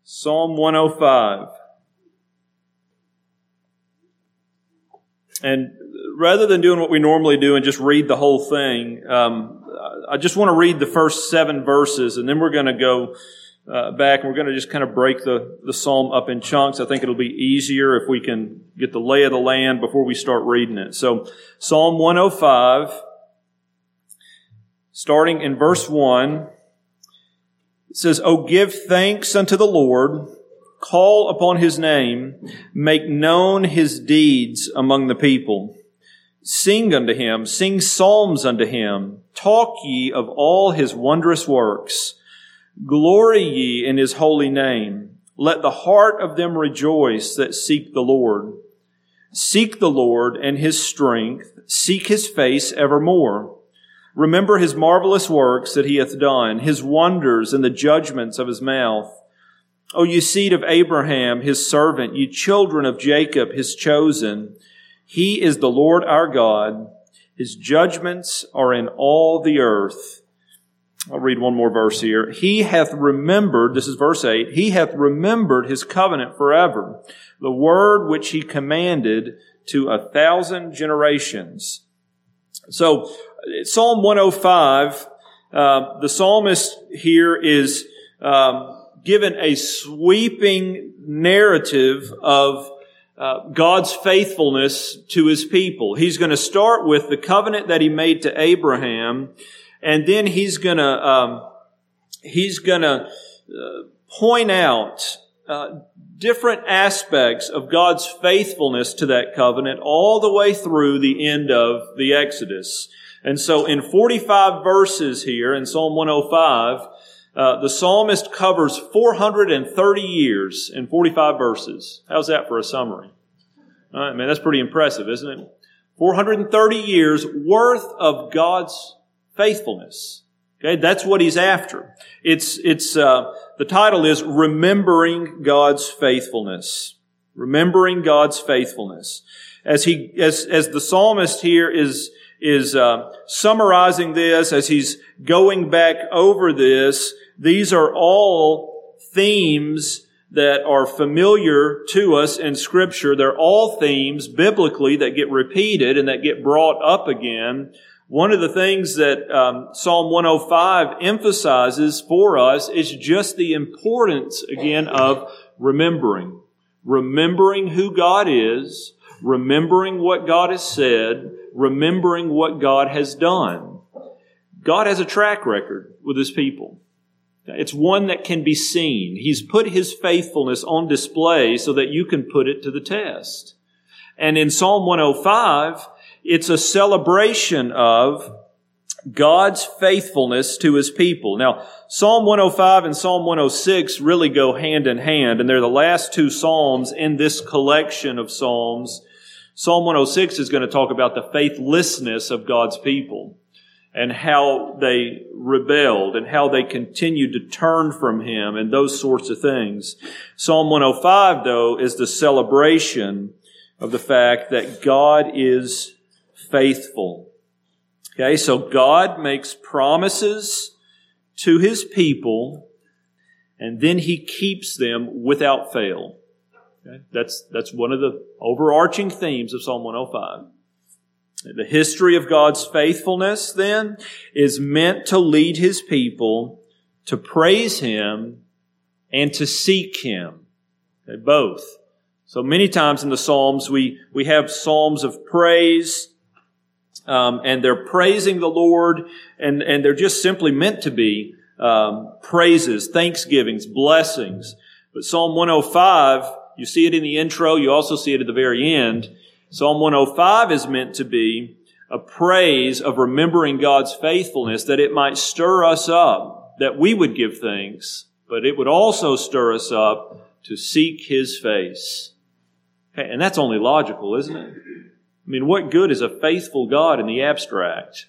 Psalm 105. And rather than doing what we normally do and just read the whole thing, I just want to read the first 7 verses, and then we're going to go back and we're going to just kind of break the psalm up in chunks. I think it'll be easier if we can get the lay of the land before we start reading it. So Psalm 105, starting in verse 1, it says, "O give thanks unto the Lord, call upon His name, make known His deeds among the people. Sing unto Him, sing psalms unto Him, talk ye of all His wondrous works. Glory ye in His holy name. Let the heart of them rejoice that seek the Lord. Seek the Lord and His strength, seek His face evermore. Remember His marvelous works that He hath done, His wonders and the judgments of His mouth. O ye seed of Abraham, His servant, ye children of Jacob, His chosen. He is the Lord our God. His judgments are in all the earth." I'll read one more verse here. "He hath remembered," this is verse 8, "He hath remembered His covenant forever, the word which He commanded to 1,000 generations." So, Psalm 105, the psalmist here is given a sweeping narrative of God's faithfulness to His people. He's going to start with the covenant that He made to Abraham, and then he's going to point out different aspects of God's faithfulness to that covenant all the way through the end of the Exodus. And so in 45 verses here in Psalm 105, the psalmist covers 430 years in 45 verses. How's that for a summary? All right, man, that's pretty impressive, isn't it? 430 years worth of God's faithfulness. Okay, that's what he's after. The title is Remembering God's Faithfulness. Remembering God's faithfulness. As the psalmist here is summarizing this, as he's going back over this, these are all themes that are familiar to us in Scripture. They're all themes biblically that get repeated and that get brought up again. One of the things that Psalm 105 emphasizes for us is just the importance, again, of remembering. Remembering who God is, remembering what God has said, remembering what God has done. God has a track record with His people. It's one that can be seen. He's put His faithfulness on display so that you can put it to the test. And in Psalm 105, it's a celebration of God's faithfulness to His people. Now, Psalm 105 and Psalm 106 really go hand in hand, and they're the last 2 psalms in this collection of psalms. Psalm 106 is going to talk about the faithlessness of God's people and how they rebelled and how they continued to turn from Him and those sorts of things. Psalm 105, though, is the celebration of the fact that God is faithful. Okay, so God makes promises to His people, and then He keeps them without fail. Okay? That's one of the overarching themes of Psalm 105. The history of God's faithfulness, then, is meant to lead His people to praise Him and to seek Him. Okay, both. So many times in the Psalms, we have psalms of praise, and they're praising the Lord, and they're just simply meant to be praises, thanksgivings, blessings. But Psalm 105, you see it in the intro, you also see it at the very end. Psalm 105 is meant to be a praise of remembering God's faithfulness, that it might stir us up, that we would give thanks, but it would also stir us up to seek His face. Okay, and that's only logical, isn't it? I mean, what good is a faithful God in the abstract?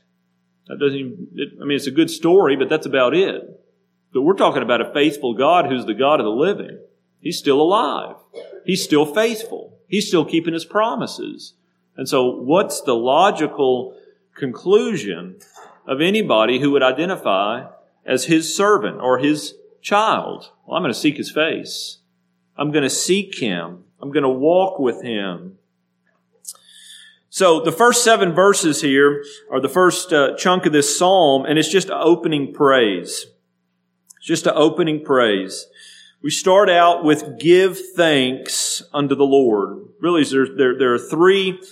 It's a good story, but that's about it. But we're talking about a faithful God who's the God of the living. He's still alive. He's still faithful. He's still keeping His promises. And so what's the logical conclusion of anybody who would identify as His servant or His child. Well, I'm going to seek His face. I'm going to seek Him. I'm going to walk with Him. So the first 7 verses here are the first chunk of this psalm, and it's just an opening praise. It's just an opening praise. We start out with give thanks unto the Lord. Really, there are three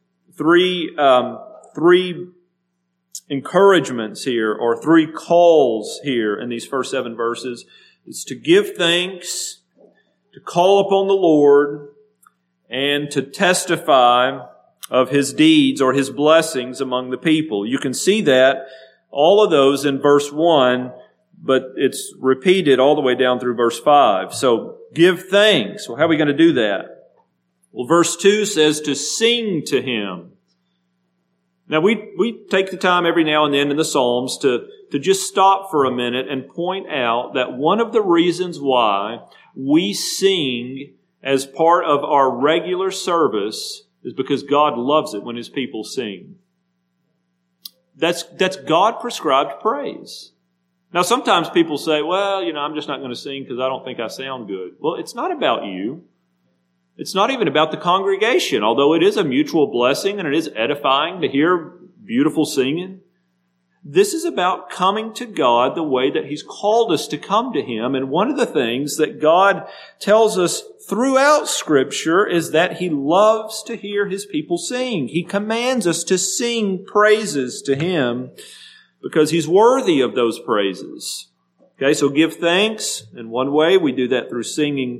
encouragements here, or 3 calls here in these first 7 verses. It's to give thanks, to call upon the Lord, and to testify of His deeds or His blessings among the people. You can see that, all of those in verse 1, but it's repeated all the way down through verse 5. So, give thanks. Well, how are we going to do that? Well, verse 2 says to sing to Him. Now, we take the time every now and then in the Psalms to just stop for a minute and point out that one of the reasons why we sing as part of our regular service is because God loves it when His people sing. That's God-prescribed praise. Now, sometimes people say, well, I'm just not going to sing because I don't think I sound good. Well, it's not about you. It's not even about the congregation, although it is a mutual blessing and it is edifying to hear beautiful singing. This is about coming to God the way that He's called us to come to Him. And one of the things that God tells us throughout Scripture is that He loves to hear His people sing. He commands us to sing praises to Him because He's worthy of those praises. Okay, so give thanks. In one way, we do that through singing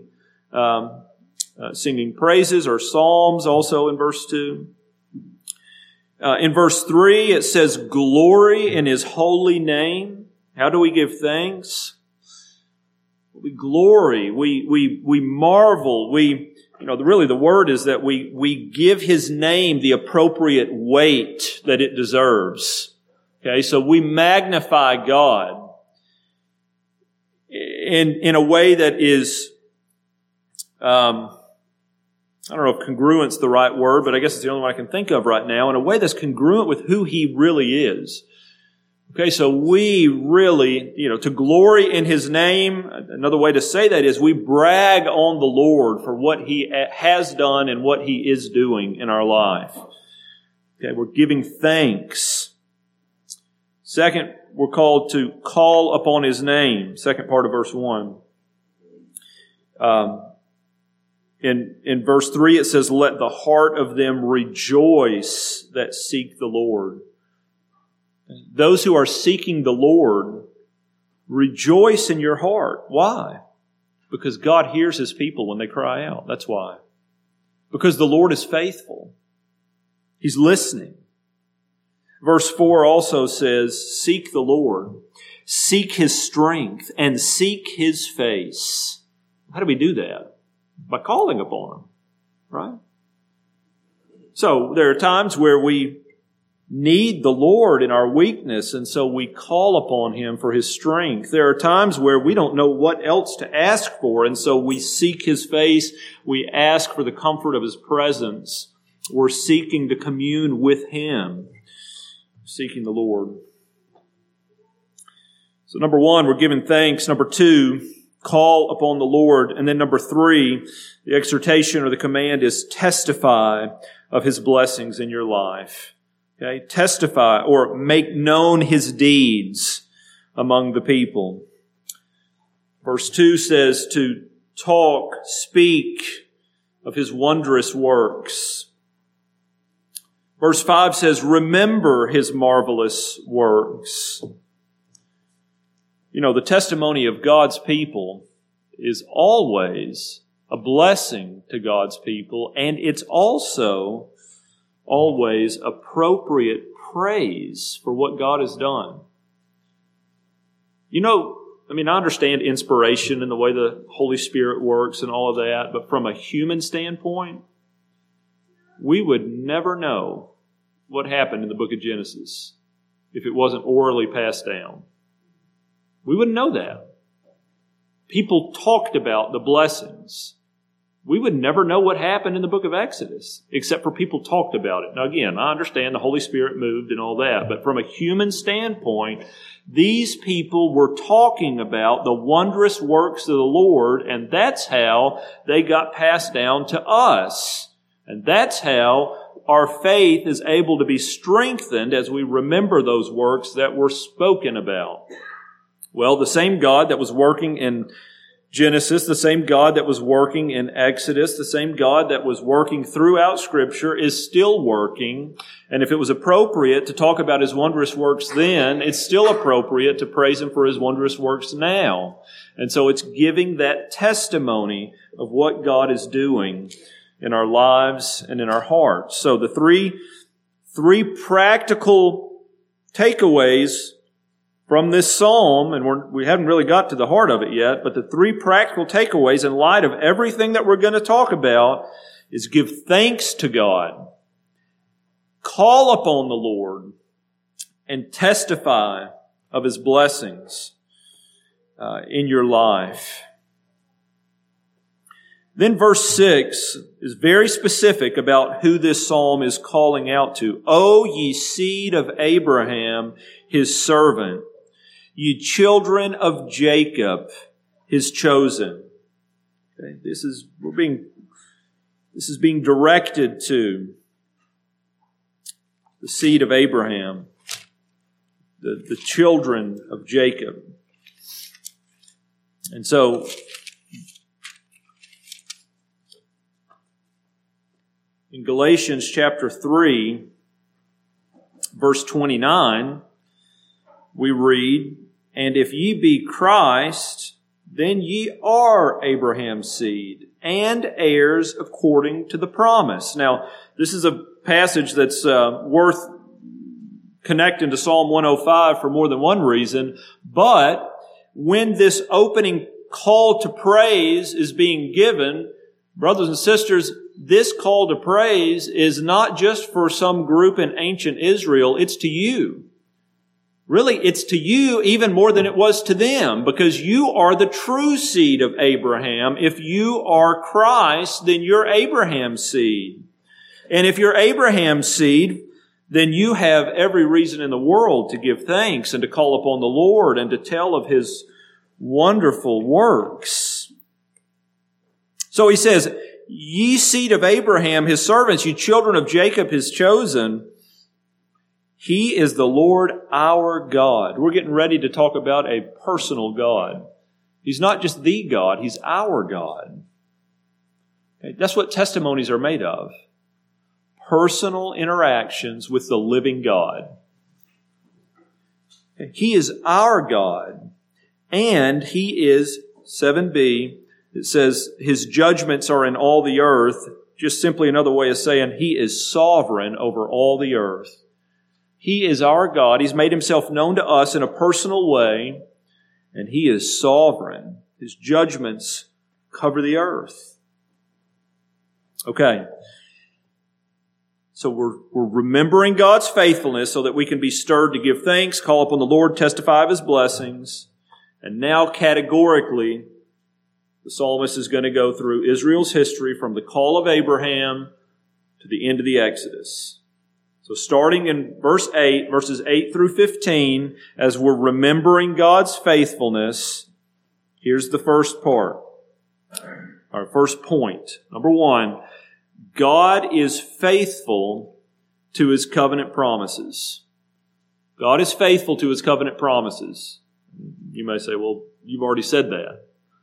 praises or psalms, also in verse 2. In verse 3, it says, glory in His holy name. How do we give thanks? We glory, we marvel, really the word is that we give His name the appropriate weight that it deserves. Okay, so we magnify God in a way that is, I don't know if congruent's the right word, but I guess it's the only one I can think of right now, in a way that's congruent with who He really is. Okay, so we really, to glory in His name, another way to say that is we brag on the Lord for what He has done and what He is doing in our life. Okay, we're giving thanks. Second, we're called to call upon His name. Second part of verse 1. In verse 3 it says, let the heart of them rejoice that seek the Lord. Those who are seeking the Lord, rejoice in your heart. Why? Because God hears His people when they cry out. That's why. Because the Lord is faithful. He's listening. Verse 4 also says, seek the Lord, seek His strength, and seek His face. How do we do that? By calling upon Him, right? So there are times where we need the Lord in our weakness, and so we call upon Him for His strength. There are times where we don't know what else to ask for, and so we seek His face. We ask for the comfort of His presence. We're seeking to commune with Him, seeking the Lord. So number 1, we're giving thanks. Number 2, call upon the Lord. And then number 3, the exhortation or the command is testify of His blessings in your life. Okay, testify or make known His deeds among the people. Verse 2 says to talk, speak of His wondrous works. Verse 5 says, remember His marvelous works. The testimony of God's people is always a blessing to God's people, and it's also always appropriate praise for what God has done. I understand inspiration and the way the Holy Spirit works and all of that, but from a human standpoint, we would never know what happened in the book of Genesis if it wasn't orally passed down. We wouldn't know that. People talked about the blessings. We would never know what happened in the book of Exodus, except for people talked about it. Now again, I understand the Holy Spirit moved and all that, but from a human standpoint, These people were talking about the wondrous works of the Lord, and that's how they got passed down to us. And that's how our faith is able to be strengthened as we remember those works that were spoken about. Well, the same God that was working in Genesis, the same God that was working in Exodus, the same God that was working throughout Scripture is still working. And if it was appropriate to talk about His wondrous works then, it's still appropriate to praise Him for His wondrous works now. And so it's giving that testimony of what God is doing in our lives and in our hearts. So the three practical takeaways from this psalm, and we haven't really got to the heart of it yet, but the three practical takeaways in light of everything that we're going to talk about is give thanks to God, call upon the Lord, and testify of His blessings in your life. Then verse 6 is very specific about who this psalm is calling out to. O ye seed of Abraham, his servant, ye children of Jacob, His chosen. Okay, this is being directed to the seed of Abraham, the children of Jacob. And so, in Galatians chapter 3, verse 29, we read, And if ye be Christ, then ye are Abraham's seed, and heirs according to the promise. Now, this is a passage that's worth connecting to Psalm 105 for more than one reason, but when this opening call to praise is being given, brothers and sisters, this call to praise is not just for some group in ancient Israel, it's to you. Really, it's to you even more than it was to them, because you are the true seed of Abraham. If you are Christ, then you're Abraham's seed. And if you're Abraham's seed, then you have every reason in the world to give thanks and to call upon the Lord and to tell of His wonderful works. So he says, Ye seed of Abraham, His servants, ye children of Jacob, His chosen. He is the Lord our God. We're getting ready to talk about a personal God. He's not just the God, He's our God. Okay, that's what testimonies are made of. Personal interactions with the living God. Okay, He is our God, and He is, 7b, it says, His judgments are in all the earth. Just simply another way of saying He is sovereign over all the earth. He is our God. He's made Himself known to us in a personal way, and He is sovereign. His judgments cover the earth. Okay. So we're remembering God's faithfulness so that we can be stirred to give thanks, call upon the Lord, testify of His blessings. And now categorically, the psalmist is going to go through Israel's history from the call of Abraham to the end of the Exodus. So starting in verse 8, verses 8 through 15, as we're remembering God's faithfulness, here's the first part, our first point. Number one, God is faithful to His covenant promises. God is faithful to His covenant promises. You may say, well, you've already said that.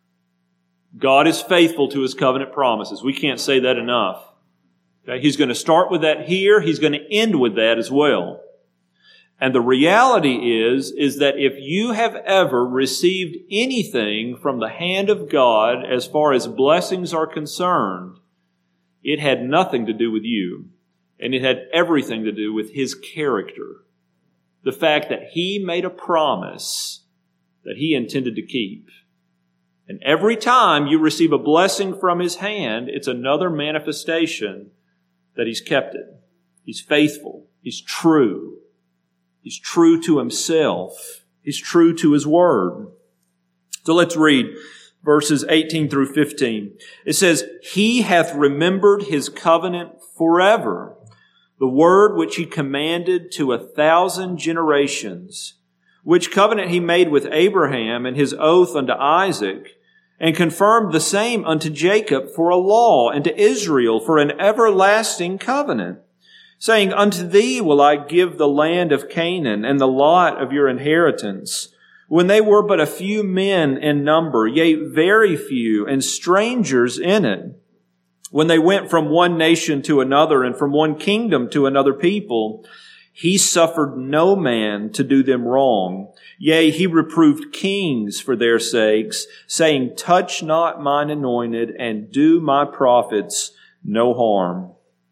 God is faithful to His covenant promises. We can't say that enough. Okay? He's going to start with that here. He's going to end with that as well. And the reality is that if you have ever received anything from the hand of God as far as blessings are concerned, it had nothing to do with you. And it had everything to do with His character. The fact that He made a promise that He intended to keep. And every time you receive a blessing from His hand, it's another manifestation that He's kept it. He's faithful. He's true. He's true to Himself. He's true to His Word. So let's read verses 18 through 15. It says, He hath remembered His covenant forever, the word which He commanded to 1,000 generations, which covenant he made with Abraham and his oath unto Isaac, and confirmed the same unto Jacob for a law, and to Israel for an everlasting covenant, saying, Unto thee will I give the land of Canaan and the lot of your inheritance, when they were but a few men in number, yea, very few, and strangers in it. When they went from one nation to another, and from one kingdom to another people, he suffered no man to do them wrong. Yea, he reproved kings for their sakes, saying, Touch not mine anointed, and do my prophets no harm.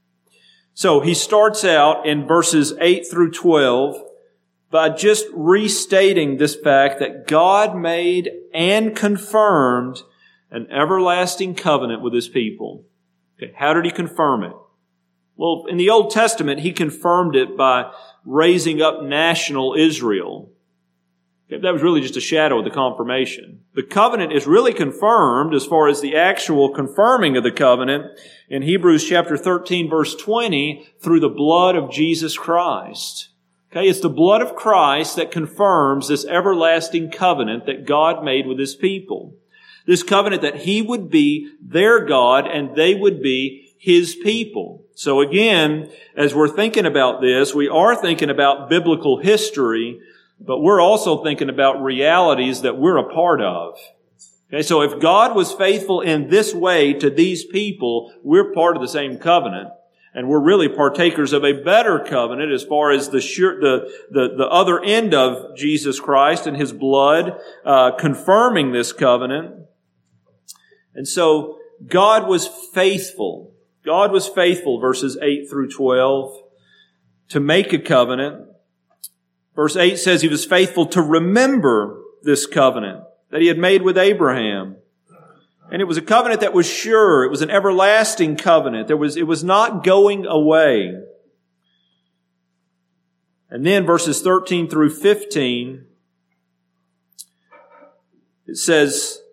So he starts out in verses 8 through 12 by just restating this fact that God made and confirmed an everlasting covenant with His people. Okay, how did He confirm it? Well, in the Old Testament, He confirmed it by raising up national Israel. Okay, that was really just a shadow of the confirmation. The covenant is really confirmed as far as the actual confirming of the covenant in Hebrews chapter 13, verse 20, through the blood of Jesus Christ. Okay, it's the blood of Christ that confirms this everlasting covenant that God made with His people. This covenant that He would be their God and they would be His people. So again, as we're thinking about this, we are thinking about biblical history, but we're also thinking about realities that we're a part of. Okay, so if God was faithful in this way to these people, we're part of the same covenant. And we're really partakers of a better covenant as far as the other end of Jesus Christ and His blood confirming this covenant. And so God was faithful. God was faithful, verses 8 through 12, to make a covenant. Verse 8 says He was faithful to remember this covenant that He had made with Abraham. And it was a covenant that was sure. It was an everlasting covenant. It was not going away. And then verses 13 through 15, it says,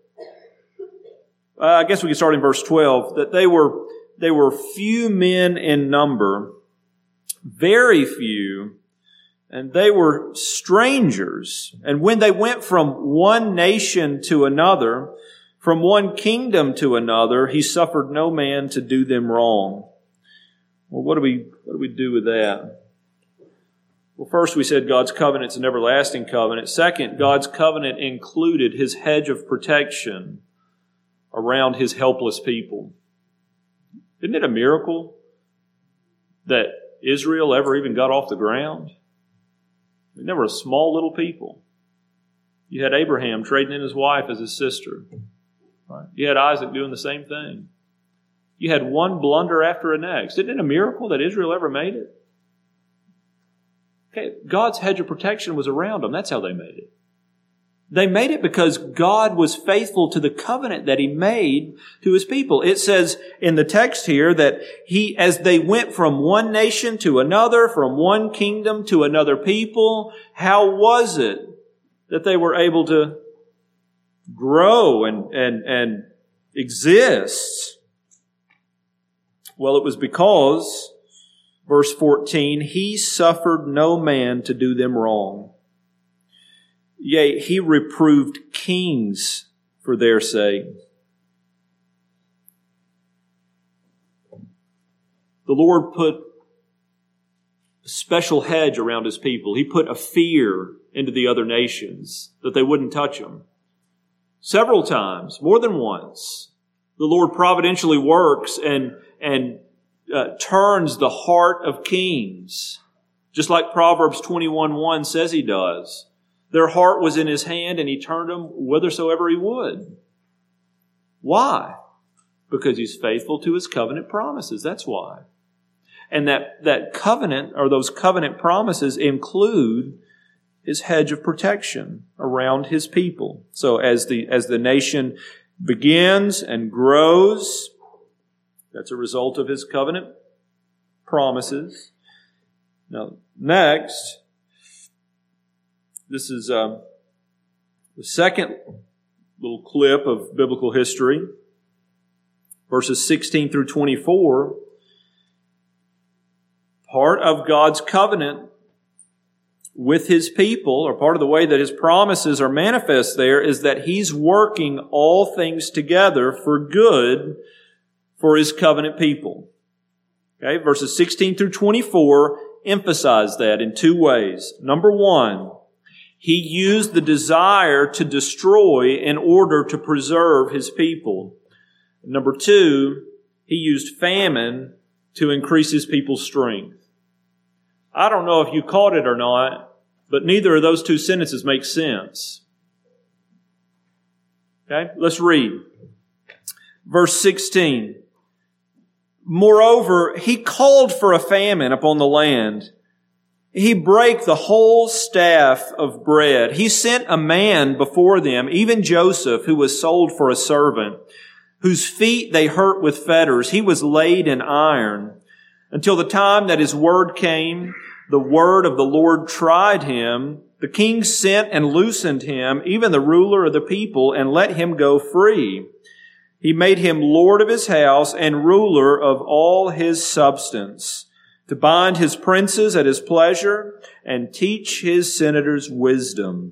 I guess we can start in verse 12, that they were few men in number, very few, and they were strangers. And when they went from one nation to another, from one kingdom to another, He suffered no man to do them wrong. Well, what do we do with that? Well, first we said God's covenant's an everlasting covenant. Second, God's covenant included His hedge of protection around His helpless people. Isn't it a miracle that Israel ever even got off the ground? I mean, they were a small little people. You had Abraham trading in his wife as his sister. Right? You had Isaac doing the same thing. You had one blunder after the next. Isn't it a miracle that Israel ever made it? Okay, God's hedge of protection was around them. That's how they made it. They made it because God was faithful to the covenant that He made to His people. It says in the text here that as they went from one nation to another, from one kingdom to another people, how was it that they were able to grow and exist? Well, it was because, verse 14, He suffered no man to do them wrong. Yea, He reproved kings for their sake. The Lord put a special hedge around His people. He put a fear into the other nations that they wouldn't touch them. Several times, more than once, the Lord providentially works and turns the heart of kings, just like Proverbs 21:1 says He does. Their heart was in His hand, and He turned them whithersoever He would. Why? Because He's faithful to His covenant promises. That's why. And that covenant, or those covenant promises, include His hedge of protection around His people. So as the nation begins and grows, that's a result of His covenant promises. Now, next, this is the second little clip of biblical history, verses 16 through 24. Part of God's covenant with His people, or part of the way that His promises are manifest there, is that He's working all things together for good for His covenant people. Okay, verses 16 through 24 emphasize that in two ways. Number one, He used the desire to destroy in order to preserve His people. Number two, He used famine to increase His people's strength. I don't know if you caught it or not, but neither of those two sentences make sense. Okay, let's read. Verse 16. Moreover, He called for a famine upon the land. He brake the whole staff of bread. He sent a man before them, even Joseph, who was sold for a servant, whose feet they hurt with fetters. He was laid in iron, until the time that his word came. The word of the Lord tried him. The king sent and loosened him, even the ruler of the people, and let him go free. He made him lord of his house and ruler of all his substance, to bind his princes at his pleasure and teach his senators wisdom.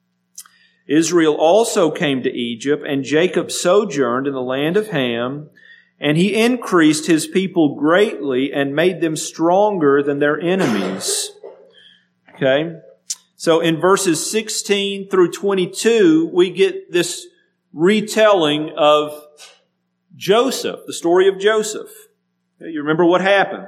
Israel also came to Egypt, and Jacob sojourned in the land of Ham, and he increased his people greatly and made them stronger than their enemies. Okay? So in verses 16 through 22, we get this retelling of Joseph, the story of Joseph. Okay, you remember what happened?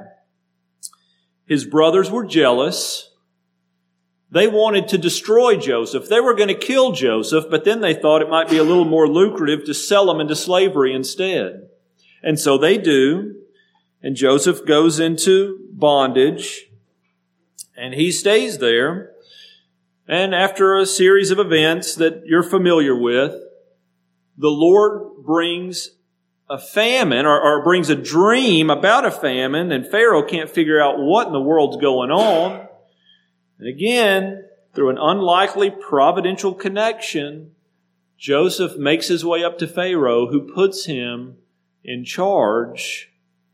His brothers were jealous. They wanted to destroy Joseph. They were going to kill Joseph, but then they thought it might be a little more lucrative to sell him into slavery instead. And so they do. And Joseph goes into bondage, and he stays there. And after a series of events that you're familiar with, the Lord brings a famine, or brings a dream about a famine, and Pharaoh can't figure out what in the world's going on. And again, through an unlikely providential connection, Joseph makes his way up to Pharaoh, who puts him in charge.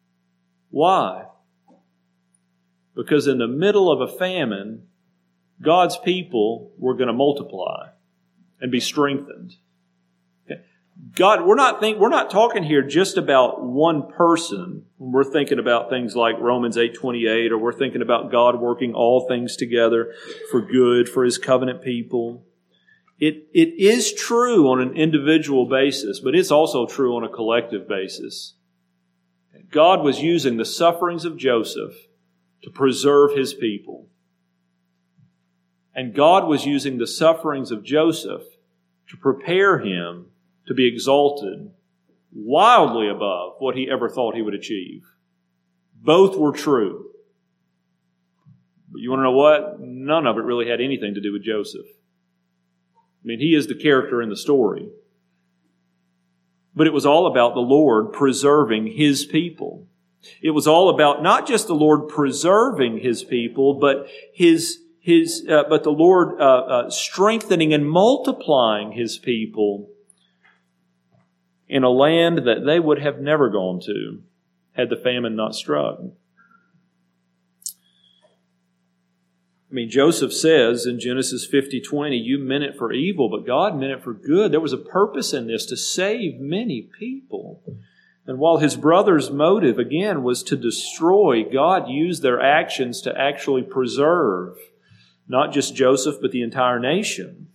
Why? Because in the middle of a famine, God's people were going to multiply and be strengthened. Okay. God, we're not talking here just about one person when we're thinking about things like Romans 8:28, or we're thinking about God working all things together for good for His covenant people. It is true on an individual basis, but it's also true on a collective basis. God was using the sufferings of Joseph to preserve His people. And God was using the sufferings of Joseph to prepare him to be exalted wildly above what he ever thought he would achieve. Both were true. But you want to know what? None of it really had anything to do with Joseph. I mean, he is the character in the story. But it was all about the Lord preserving His people. It was all about not just the Lord preserving His people, but the Lord strengthening and multiplying His people in a land that they would have never gone to had the famine not struck. I mean, Joseph says in Genesis 50:20, you meant it for evil, but God meant it for good. There was a purpose in this to save many people. And while his brother's motive, again, was to destroy, God used their actions to actually preserve not just Joseph, but the entire nation.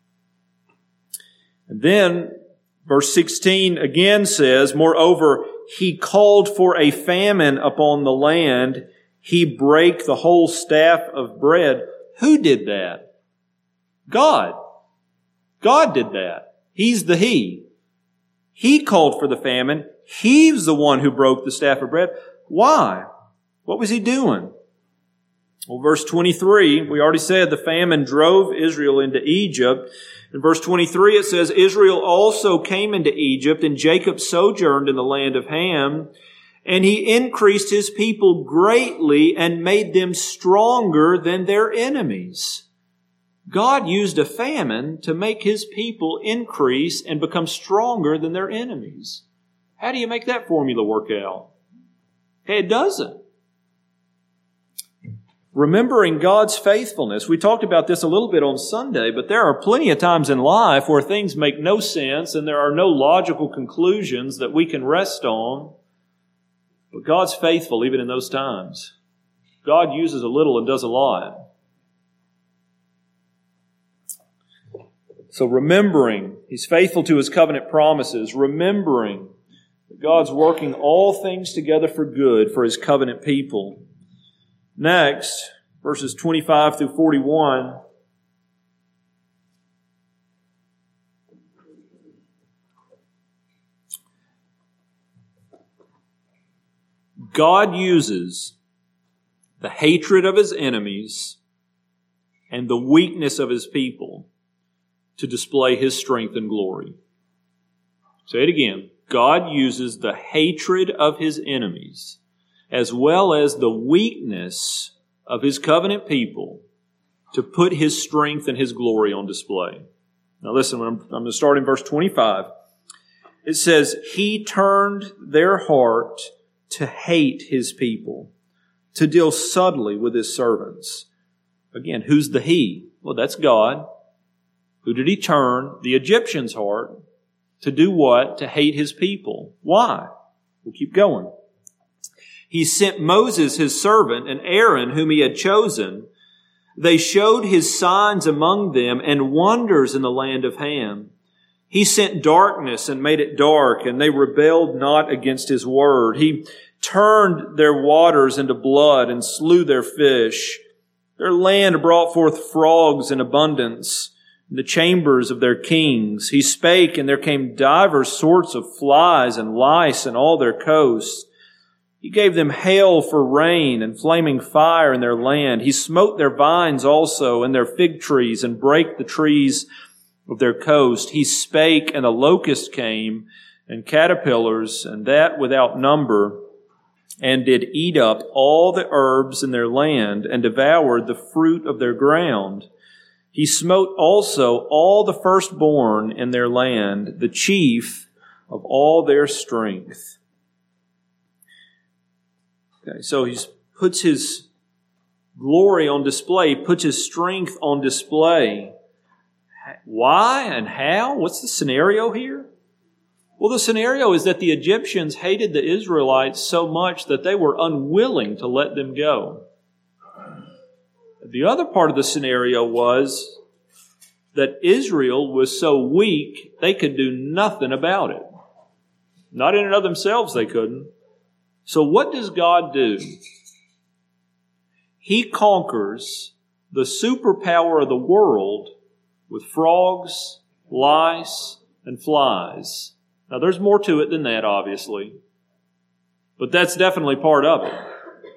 And then, verse 16 again says, moreover, He called for a famine upon the land. He brake the whole staff of bread. Who did that? God. God did that. He's the He. He called for the famine. He's the one who broke the staff of bread. Why? What was He doing? Well, verse 23, we already said the famine drove Israel into Egypt. In verse 23 it says, Israel also came into Egypt, and Jacob sojourned in the land of Ham, and he increased his people greatly and made them stronger than their enemies. God used a famine to make His people increase and become stronger than their enemies. How do you make that formula work out? Hey, it doesn't. remembering God's faithfulness. We talked about this a little bit on Sunday, but there are plenty of times in life where things make no sense and there are no logical conclusions that we can rest on. But God's faithful even in those times. God uses a little and does a lot. So remembering, He's faithful to His covenant promises, remembering that God's working all things together for good for His covenant people. Next, verses 25 through 41. God uses the hatred of His enemies and the weakness of His people to display His strength and glory. Say it again. God uses the hatred of His enemies as well as the weakness of His covenant people to put His strength and His glory on display. Now listen, I'm going to start in verse 25. It says, He turned their heart to hate His people, to deal subtly with His servants. Again, who's the He? Well, that's God. Who did He turn? The Egyptians' heart. To do what? To hate His people. Why? We'll keep going. He sent Moses, His servant, and Aaron, whom He had chosen. They showed His signs among them and wonders in the land of Ham. He sent darkness and made it dark, and they rebelled not against His word. He turned their waters into blood and slew their fish. Their land brought forth frogs in abundance in the chambers of their kings. He spake, and there came divers sorts of flies and lice in all their coasts. He gave them hail for rain and flaming fire in their land. He smote their vines also and their fig trees and brake the trees of their coast. He spake, and a locust came, and caterpillars, and that without number, and did eat up all the herbs in their land, and devoured the fruit of their ground. He smote also all the firstborn in their land, the chief of all their strength. Okay, so He puts His glory on display, puts His strength on display. Why and how? What's the scenario here? Well, the scenario is that the Egyptians hated the Israelites so much that they were unwilling to let them go. The other part of the scenario was that Israel was so weak they could do nothing about it. Not in and of themselves they couldn't. So what does God do? He conquers the superpower of the world with frogs, lice, and flies. Now there's more to it than that, obviously. But that's definitely part of it.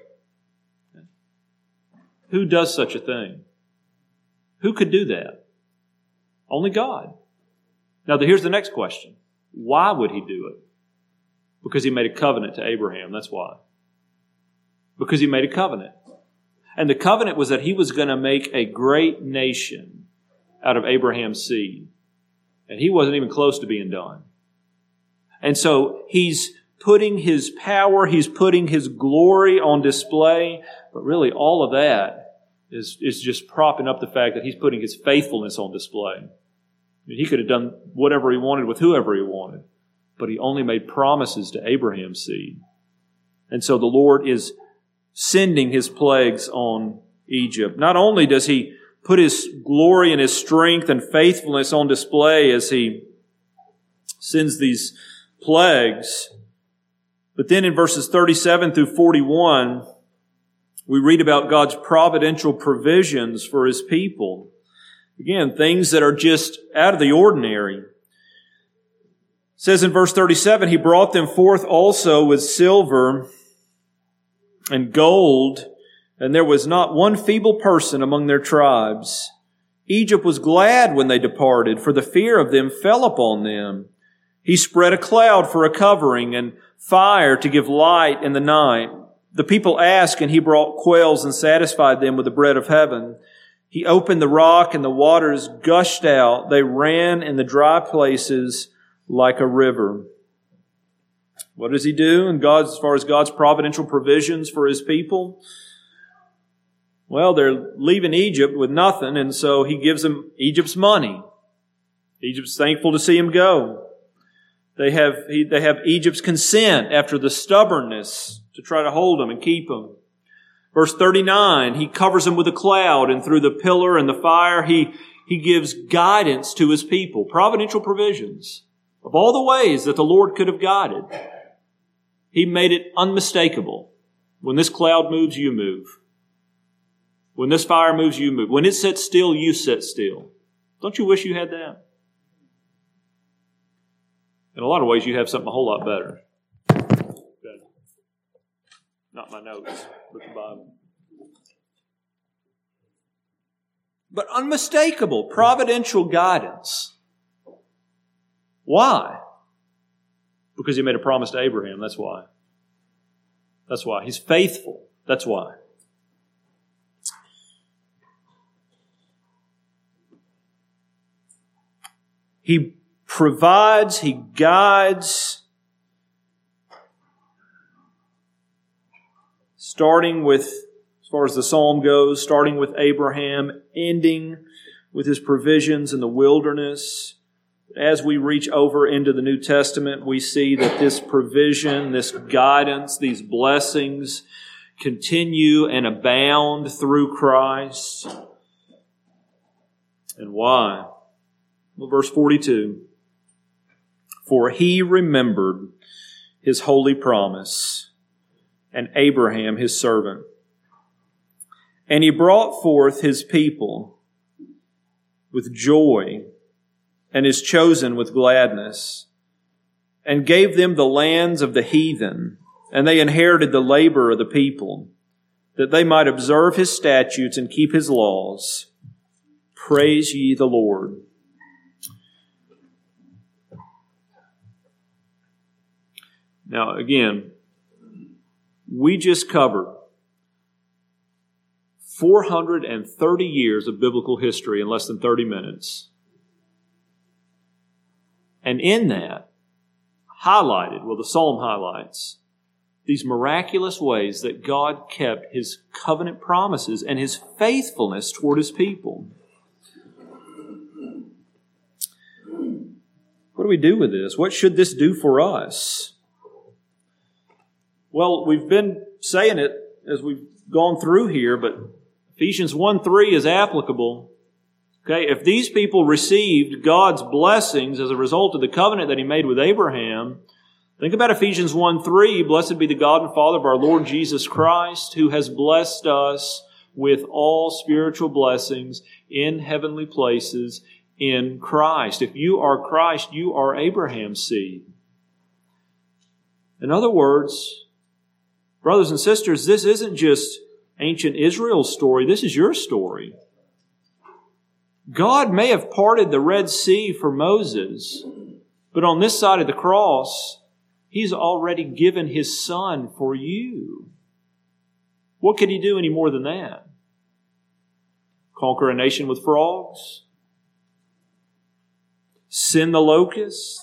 Who does such a thing? Who could do that? Only God. Now here's the next question. Why would He do it? Because He made a covenant to Abraham. That's why. Because He made a covenant. And the covenant was that He was going to make a great nation out of Abraham's seed. And He wasn't even close to being done. And so He's putting His power, He's putting His glory on display. But really all of that is just propping up the fact that He's putting His faithfulness on display. I mean, He could have done whatever He wanted with whoever He wanted. But He only made promises to Abraham's seed. And so the Lord is sending His plagues on Egypt. Not only does He put His glory and His strength and faithfulness on display as He sends these plagues, but then in verses 37 through 41, we read about God's providential provisions for His people. Again, things that are just out of the ordinary. It says in verse 37, He brought them forth also with silver and gold, and there was not one feeble person among their tribes. Egypt was glad when they departed, for the fear of them fell upon them. He spread a cloud for a covering and fire to give light in the night. The people asked, and He brought quails and satisfied them with the bread of heaven. He opened the rock, and the waters gushed out. They ran in the dry places like a river. What does He do as far as God's providential provisions for His people? Well, they're leaving Egypt with nothing, and so he gives them Egypt's money. Egypt's thankful to see him go. They have Egypt's consent after the stubbornness to try to hold him and keep him. Verse 39, he covers him with a cloud, and through the pillar and the fire, he gives guidance to his people, providential provisions. Of all the ways that the Lord could have guided, he made it unmistakable. When this cloud moves, you move. When this fire moves, you move. When it sits still, you sit still. Don't you wish you had that? In a lot of ways, you have something a whole lot better. Okay. Not my notes, but the Bible. But unmistakable, providential guidance. Why? Because he made a promise to Abraham, that's why. That's why. He's faithful, that's why. He provides, he guides, starting with, as far as the psalm goes, starting with Abraham, ending with his provisions in the wilderness. As we reach over into the New Testament, we see that this provision, this guidance, these blessings continue and abound through Christ. And why? Well, verse 42. For he remembered his holy promise and Abraham his servant. And he brought forth his people with joy and his chosen with gladness, and gave them the lands of the heathen, and they inherited the labor of the people, that they might observe his statutes and keep his laws. Praise ye the Lord. Now, again, we just covered 430 years of biblical history in less than 30 minutes. And in that, the psalm highlights these miraculous ways that God kept his covenant promises and his faithfulness toward his people. What do we do with this? What should this do for us? Well, we've been saying it as we've gone through here, but Ephesians 1:3 is applicable. Okay, if these people received God's blessings as a result of the covenant that he made with Abraham, think about Ephesians 1:3, blessed be the God and Father of our Lord Jesus Christ, who has blessed us with all spiritual blessings in heavenly places in Christ. If you are Christ, you are Abraham's seed. In other words, brothers and sisters, this isn't just ancient Israel's story, this is your story. God may have parted the Red Sea for Moses, but on this side of the cross, he's already given his Son for you. What could he do any more than that? Conquer a nation with frogs? Send the locusts?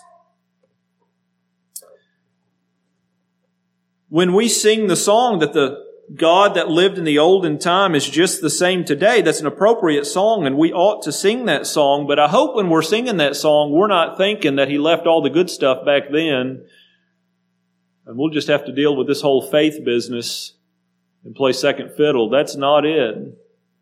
When we sing the song that the God that lived in the olden time is just the same today, that's an appropriate song, and we ought to sing that song. But I hope when we're singing that song, we're not thinking that he left all the good stuff back then, and we'll just have to deal with this whole faith business and play second fiddle. That's not it.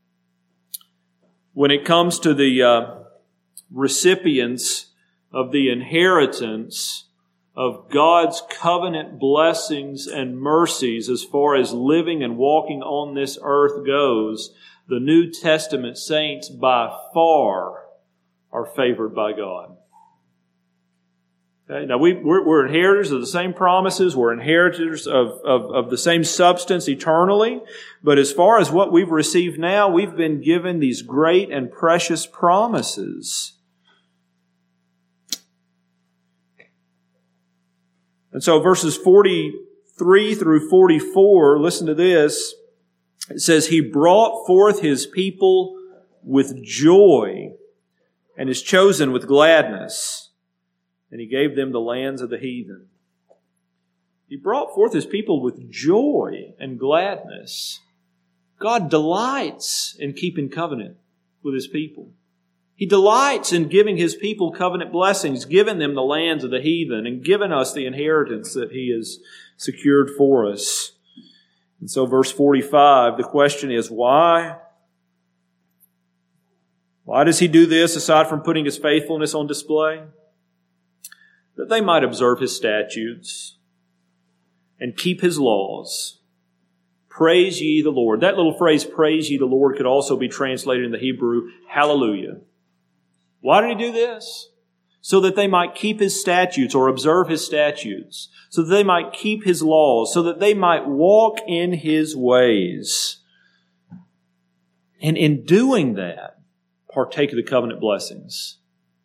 When it comes to the recipients of the inheritance of God's covenant blessings and mercies as far as living and walking on this earth goes, the New Testament saints by far are favored by God. Okay? Now we're inheritors of the same promises, we're inheritors of the same substance eternally, but as far as what we've received now, we've been given these great and precious promises. And so verses 43 through 44, listen to this. It says, he brought forth his people with joy and his chosen with gladness, and he gave them the lands of the heathen. He brought forth his people with joy and gladness. God delights in keeping covenant with His people. He delights in giving His people covenant blessings, giving them the lands of the heathen, and giving us the inheritance that He has secured for us. And so verse 45, the question is, why? Why does He do this aside from putting His faithfulness on display? That they might observe His statutes and keep His laws. Praise ye the Lord. That little phrase, praise ye the Lord, could also be translated in the Hebrew, hallelujah. Why did He do this? So that they might keep His statutes or observe His statutes. So that they might keep His laws. So that they might walk in His ways. And in doing that, partake of the covenant blessings.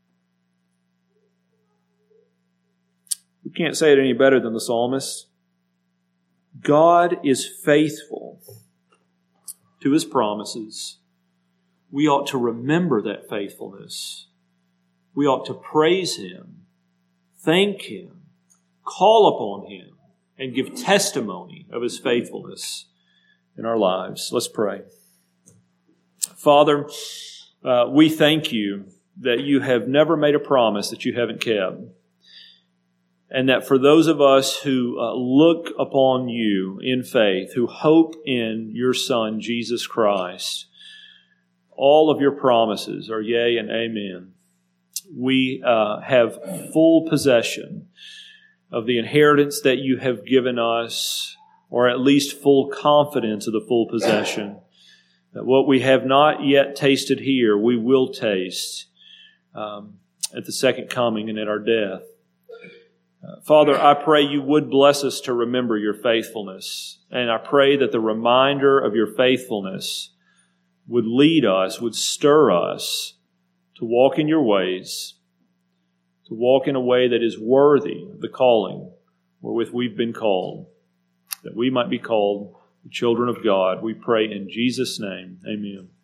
We can't say it any better than the psalmist. God is faithful to His promises. We ought to remember that faithfulness. We ought to praise Him, thank Him, call upon Him, and give testimony of His faithfulness in our lives. Let's pray. Father, we thank You that You have never made a promise that You haven't kept. And that for those of us who look upon You in faith, who hope in Your Son, Jesus Christ, all of Your promises are yea and amen. We have full possession of the inheritance that You have given us, or at least full confidence of the full possession. That what we have not yet tasted here, we will taste at the second coming and at our death. Father, I pray You would bless us to remember Your faithfulness. And I pray that the reminder of Your faithfulness would lead us, would stir us to walk in Your ways, to walk in a way that is worthy of the calling wherewith we've been called, that we might be called the children of God. We pray in Jesus' name. Amen.